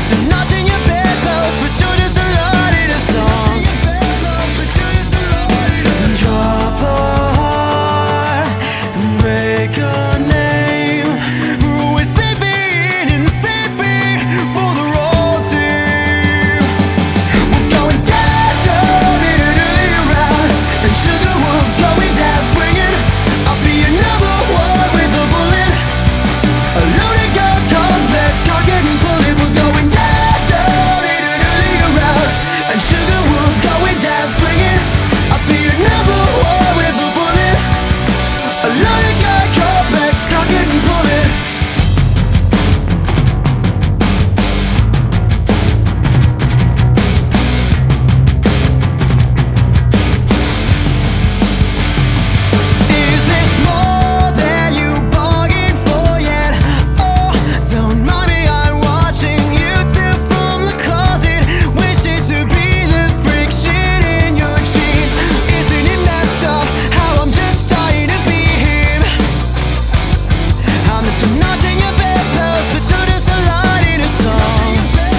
missing knots in your bedpost, but you're just a lot in a song. Drop a heart and break a name. We're sleeping and sleeping for the road team. We're going down, down in an early round, and Sugarwood going down swinging. I'll be your number one with a bullet, a loaded gun complex, targeting bullet. We're going down, down in an early round, and Sugarwood going down swinging. I'll be your number one with a bullet, a loaded gun complex, targeting bullet. Is this more than you bargained for yet? Oh, don't mind me, I'm watching you tip from the closet, wishing to be the friction in your jeans. Isn't it messed up how I'm just dying to be him? I'm missing knots in your bedpost, but you're just a lot in a song.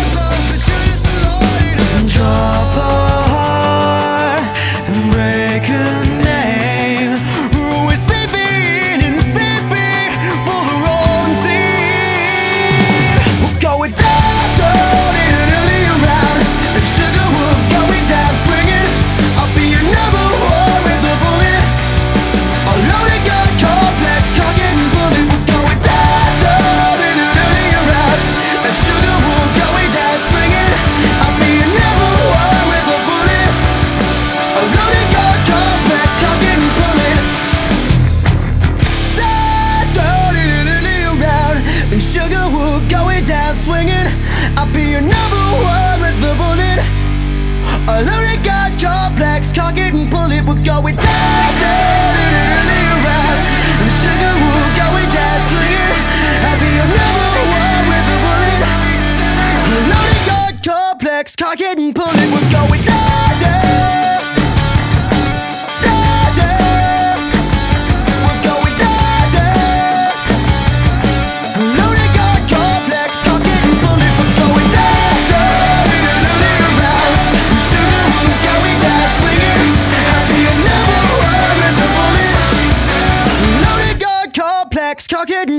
Drop a heart and break a name. We're sleeping and sleeping for the wrong team. We're going down, down in an early round, and Sugarwood going down swinging. I'll be your number one with a bullet, a loaded gun complex, targeting bullet. We're going down, down in an early round, and Sugarwood going down swinging. I'll be your number one with a bullet, a loaded gun complex, targeting bullet. Down, down in an early round, and Sugarwood going down swinging. I'll be your number one with a bullet, a loaded gun complex, targeting bullet. We're going down, down in an early round, and Sugarwood going down swinging. I'll be your number one with a bullet, a loaded gun complex, targeting bullet. We're going down, down, down, down. We're going down, down, a loaded gun complex, targeting bullet. We're going down, down in an early round, and Sugarwood going down swinging. I'll be your number one with a bullet, a loaded gun complex, targeting